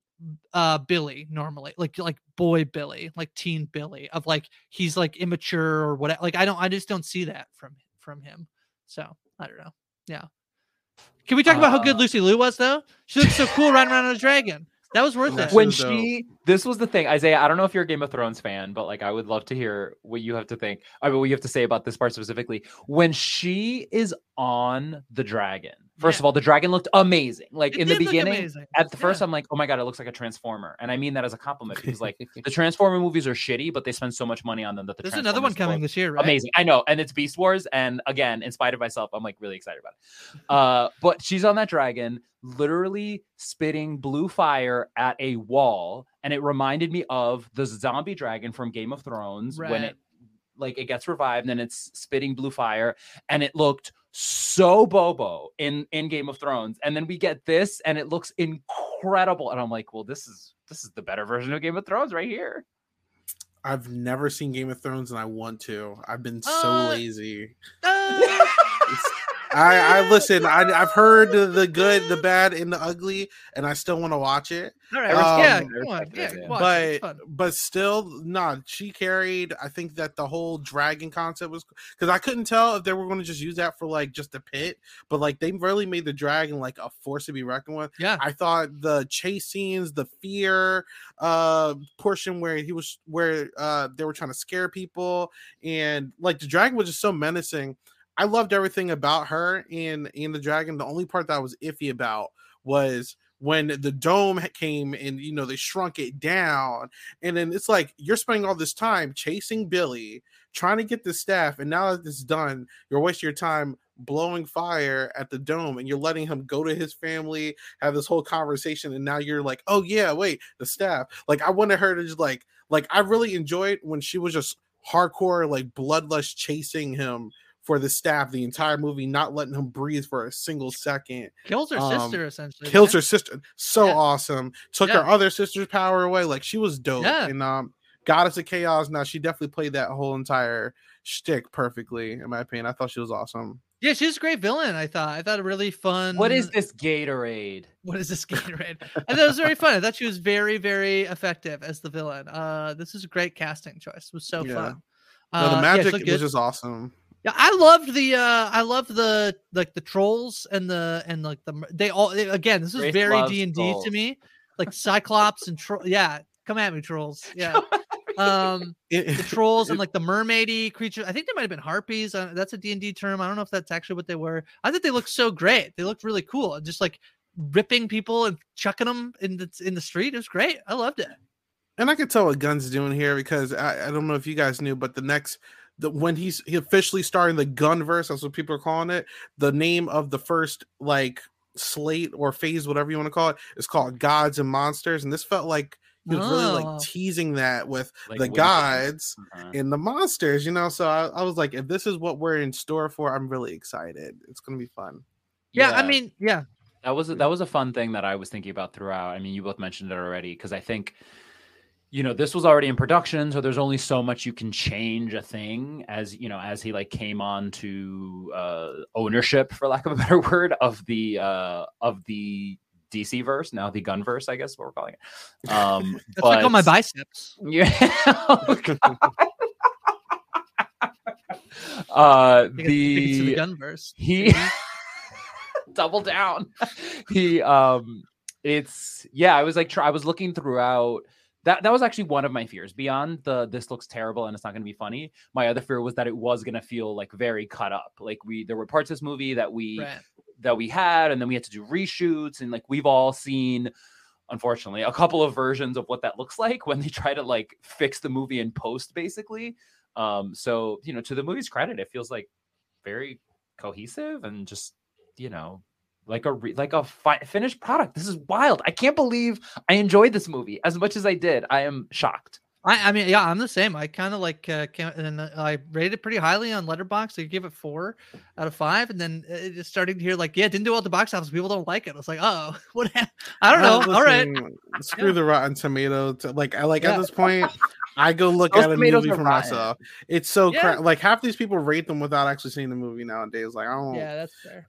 Billy normally, like boy Billy, like teen Billy, of like he's like immature or whatever. Like I just don't see that from him. So I don't know. Yeah. Can we talk about how good Lucy Liu was though? She looks so cool running around on a dragon. That was worth it. When this was the thing, Isaiah, I don't know if you're a Game of Thrones fan, but like I would love to hear what you have to think. I mean, what you have to say about this part specifically. When she is on the dragon, first of all, the dragon looked amazing. Like in the beginning, at the first, I'm like, oh my God, it looks like a Transformer. And I mean that as a compliment, because like the Transformer movies are shitty, but they spend so much money on them that there's another one coming this year, right? Amazing. I know. And it's Beast Wars. And again, in spite of myself, I'm like really excited about it. But she's on that dragon, literally spitting blue fire at a wall, and it reminded me of the zombie dragon from Game of Thrones, when it gets revived and it's spitting blue fire, and it looked so Bobo in Game of Thrones, and then we get this and it looks incredible, and I'm like, well, this is the better version of Game of Thrones right here. I've never seen Game of Thrones and I want to. I've been so lazy. I listen. I've heard the good, the bad, and the ugly, and I still want to watch it. All right, come on, but still, she carried. I think that the whole dragon concept was, because I couldn't tell if they were going to just use that for like just a pit, but like they really made the dragon like a force to be reckoned with. Yeah, I thought the chase scenes, the fear portion where they were trying to scare people, and like the dragon was just so menacing. I loved everything about her in the Dragon. The only part that I was iffy about was when the dome came and, you know, they shrunk it down. And then it's like, you're spending all this time chasing Billy, trying to get the staff. And now that it's done, you're wasting your time blowing fire at the dome, and you're letting him go to his family, have this whole conversation. And now you're like, oh yeah, wait, the staff. Like, I wanted her to just like I really enjoyed when she was just hardcore, like bloodlust chasing him for the staff the entire movie, not letting him breathe for a single second. Kills her sister, essentially. Kills her sister. So awesome. Took her other sister's power away. Like, she was dope. Yeah. And Goddess of Chaos, now she definitely played that whole entire shtick perfectly, in my opinion. I thought she was awesome. Yeah, she's a great villain, I thought a really fun. What is this Gatorade? I thought it was very fun. I thought she was very, very effective as the villain. This is a great casting choice. It was so fun. No, the magic was just awesome. Yeah, I loved the like the trolls and they all again. This is Grace very loves D&D trolls. to me, like Cyclops and yeah, come at me, trolls. Yeah, the trolls and like the mermaidy creatures. I think they might have been harpies. That's a D&D term. I don't know if that's actually what they were. I think they looked so great. They looked really cool, and just like ripping people and chucking them in the street. It was great. I loved it. And I could tell what Gunn's doing here, because I don't know if you guys knew, but when he officially started the Gunverse, that's what people are calling it. The name of the first like slate or phase, whatever you want to call it, is called Gods and Monsters. And this felt like he was really like teasing that with like the gods and the monsters, you know. So I was like, if this is what we're in store for, I'm really excited. It's gonna be fun. Yeah, I mean, yeah. That was a fun thing that I was thinking about throughout. I mean, you both mentioned it already, because I think, you know, this was already in production, so there's only so much you can change a thing as, you know, as he like came on to ownership, for lack of a better word, of the DC verse, now the Gunverse, I guess what we're calling it. That's like on my biceps. Yeah. The Gunverse. He double down. I was like, I was looking throughout. That was actually one of my fears. Beyond this looks terrible and it's not going to be funny, my other fear was that it was going to feel like very cut up. Like there were parts of this movie that we had, and then we had to do reshoots, and like we've all seen, unfortunately, a couple of versions of what that looks like when they try to like fix the movie in post, basically. So, you know, to the movie's credit, it feels like very cohesive and just, you know, like a finished product. This is wild. I can't believe I enjoyed this movie as much as I did. I am shocked. I mean, yeah, I'm the same. I kind of like I rated it pretty highly on Letterboxd. I gave it 4 out of 5, and then it just started to hear like, yeah, it didn't do well at the box office. People don't like it. I was like, oh, what? I don't know. All right, screw the Rotten Tomato. At this point, I go look at a movie for myself. It's so like half these people rate them without actually seeing the movie nowadays. Like, I don't. Yeah, that's fair.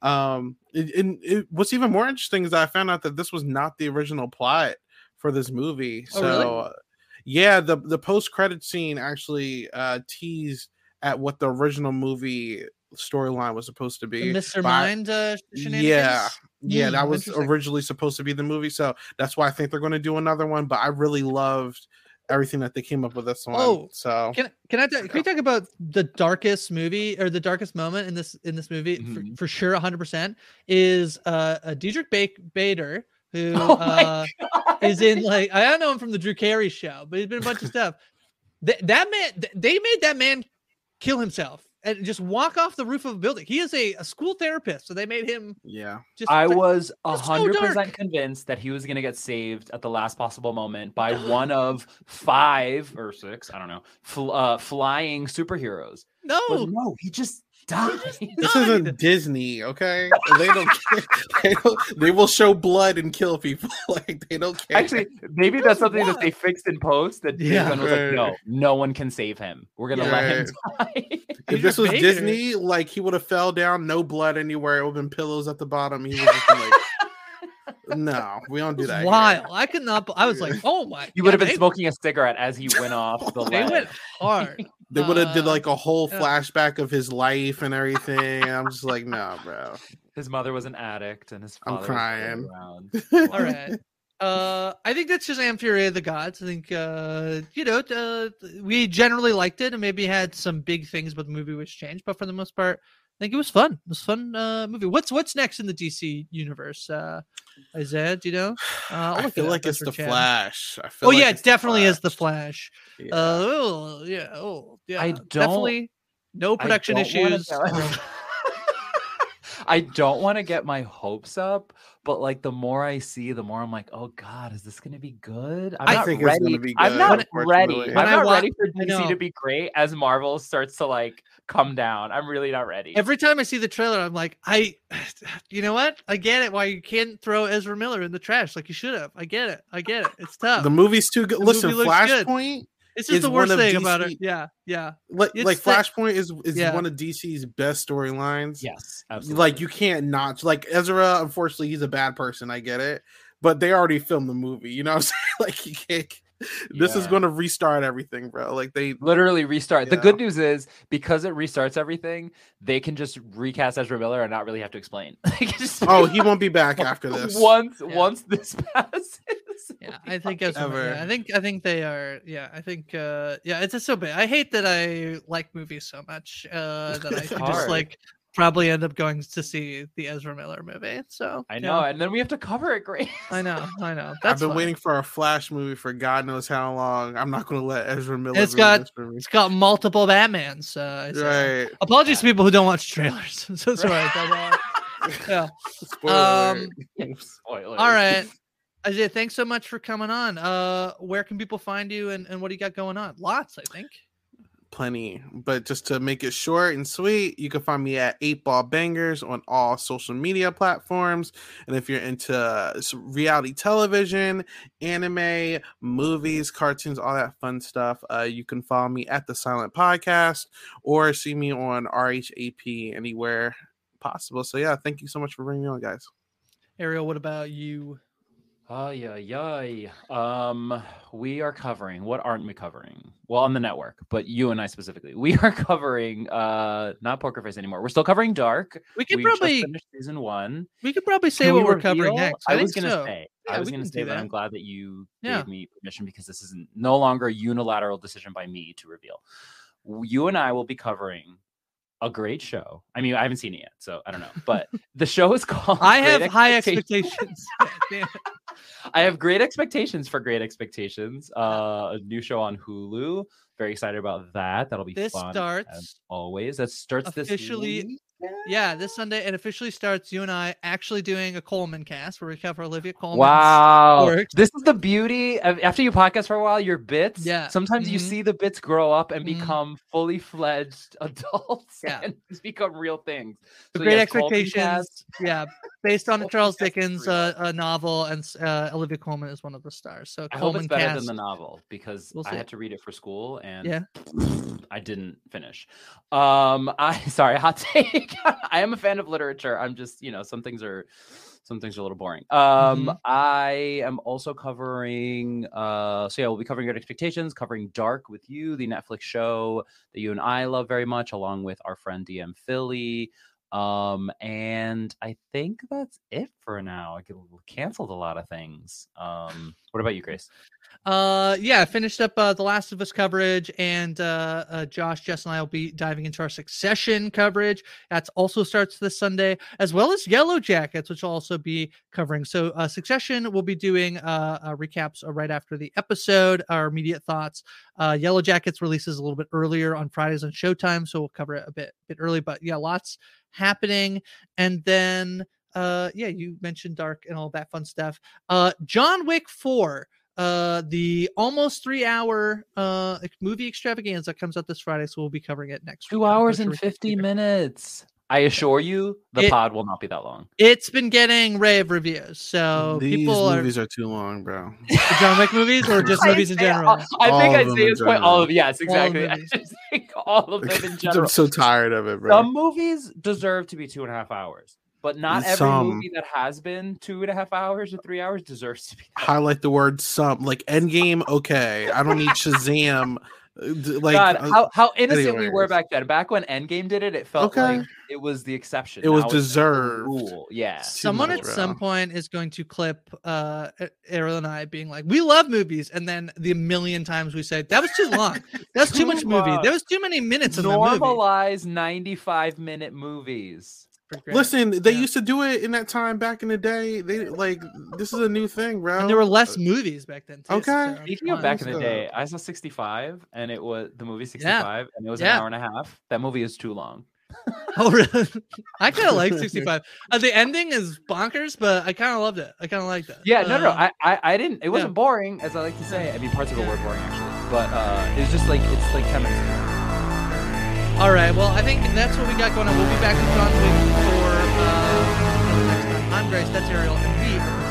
What's even more interesting is that I found out that this was not the original plot for this movie. Oh, really? Yeah, the post-credit scene actually teased at what the original movie storyline was supposed to be. The Mr. Mind shenanigans? Yeah, that was originally supposed to be the movie, so that's why I think they're going to do another one. But I really loved everything that they came up with this one. Oh, so can we talk about the darkest movie or the darkest moment in this movie? Mm-hmm. For sure, 100% is Diedrich Bader, who is in, like, I don't know him from the Drew Carey show, but he's been in a bunch of stuff. That man, they made that man kill himself and just walk off the roof of a building. He is a school therapist, so they made him. Yeah, I was 100% convinced that he was going to get saved at the last possible moment by one of 5 or 6, I don't know, flying superheroes. No, he just died. This isn't Disney, okay? They will show blood and kill people. Like, they don't care. Actually, maybe that's something that they fixed in post. That was like, no one can save him. We're gonna let him die. If this was Disney, like, he would have fell down, no blood anywhere. It would have been pillows at the bottom. He would have been like. No, we don't do that. Wild. I could not. I was like, oh my. You would have been smoking a cigarette as he went off the ledge. They went hard. They would have did like a whole flashback of his life and everything. I'm just like, no, bro. His mother was an addict, and his father. I'm crying. All right. I think that's just Fury of the Gods. I think we generally liked it, and maybe had some big things, but the movie was changed. But for the most part, think it was fun. It was a fun movie. What's next in the DC universe? Isaiah, do you know? I feel like it's the Flash. It definitely is the Flash. Yeah. I don't definitely no production issues. I don't want to get my hopes up, but like the more I see, the more I'm like, oh God, is this going to be good? I think it's going to be good. I'm not ready. I'm not ready for I DC know. to be great as Marvel starts to like come down. I'm really not ready. Every time I see the trailer, I'm like, you know what? I get it. Why you can't throw Ezra Miller in the trash like you should have. I get it. It's tough. The movie's too good. The Listen, movie looks good. Flashpoint. It's just the worst thing about it. Yeah. Like Flashpoint is Yeah. one of DC's best storylines. Yes, absolutely. Like you can't not like Ezra. Unfortunately, he's a bad person. I get it, but they already filmed the movie. You know what I'm saying? Like you can't. This is going to restart everything, bro. Like they literally restart. Yeah. The good news is because it restarts everything, they can just recast Ezra Miller and not really have to explain. He won't be back after this. Once this passes. Yeah, I think I think they are. Yeah, I think. It's just so bad. I hate that I like movies so much that I could just like probably end up going to see the Ezra Miller movie. So I know, and then we have to cover it. Great. I know. I've been waiting for a Flash movie for God knows how long. I'm not going to let Ezra Miller. It's got multiple Batmans. Right. Apologies to people who don't watch trailers. I'm so sorry. Yeah. Spoilers. All right. Isaiah, thanks so much for coming on. Where can people find you and what do you got going on? Lots, I think. Plenty, but just to make it short and sweet, you can find me at 8 Ball Bangers on all social media platforms. And if you're into reality television, anime, movies, cartoons, all that fun stuff, you can follow me at The Silent Podcast or see me on RHAP anywhere possible. So yeah, thank you so much for bringing me on, guys. Ariel, what about you? We are covering. What aren't we covering? Well, on the network, but you and I specifically, we are covering not Poker Face anymore. We're still covering Dark. We probably just finished season 1. We could probably say what we're covering next. I was gonna say, but I'm glad that you gave me permission because this is no longer a unilateral decision by me to reveal. You and I will be covering a great show. I mean, I haven't seen it yet, so I don't know. But the show is called I have high expectations. I have great expectations for Great Expectations. A new show on Hulu. Very excited about that. That'll be fun. This starts as always. That starts officially. This week. Yeah, this Sunday, and officially starts you and I actually doing a Coleman cast where we cover Olivia Colman's work. This is the beauty of after you podcast for a while, your bits. Yeah. Sometimes you see the bits grow up and become fully fledged adults and become real things. So Great Expectations. Yeah. Based on a Charles Dickens a novel, and Olivia Colman is one of the stars. So I Coleman hope it's better cast than the novel because I had to read it for school and I didn't finish. Hot take. I am a fan of literature. I'm just, some things are a little boring. I am also covering we'll be covering Great Expectations, covering Dark with you, the Netflix show that you and I love very much, along with our friend DM Philly. And I think that's it for now. I canceled a lot of things. What about you, Grace? I finished up The Last of Us coverage, and Josh, Jess, and I will be diving into our Succession coverage. That also starts this Sunday, as well as Yellow Jackets, which will also be covering. So Succession will be doing recaps right after the episode, our immediate thoughts. Yellow Jackets releases a little bit earlier on Fridays on Showtime, so we'll cover it a bit early. But yeah, lots happening. And then you mentioned Dark and all that fun stuff. John Wick 4. The almost 3-hour movie extravaganza comes out this Friday, so we'll be covering it next 2 hours and 50 minutes. I assure you, the pod will not be that long. It's been getting rave reviews, so these movies are too long, bro. The John Wick movies, or just movies in general? I think Isaiah's point. All of yes, exactly. I just think all of them in general. I'm so tired of it, bro. Some movies deserve to be 2.5 hours. But not every movie that has been 2.5 hours or 3 hours deserves to be. Highlight the word some, like Endgame. Okay, I don't need Shazam Like, God, how innocent we anyways. were back then. Back when Endgame did it, it felt like it was the exception. It was Now it's deserved. the rule. Yeah. Someone at some point is going to clip Ariel and I being like, "We love movies," and then the million times we say that was too long. That's too much movie. There was too many minutes in the movie. Normalize 95-minute movies. Listen, they used to do it in that time back in the day. They like this is a new thing, bro. And there were less movies back then. Too, okay. so Speaking of back in the day, I saw 65, and it was the movie 65, and it was an hour and a half. That movie is too long. Oh, really? I kind of like 65. The ending is bonkers, but I kind of loved it. I kind of liked it. Yeah, no. I didn't. It wasn't boring, as I like to say. I mean, parts of it were boring actually, but it's just like 10 minutes too long. All right. Well, I think that's what we got going on. We'll be back with John Wick for next time. I'm Grace. That's Ariel, and we are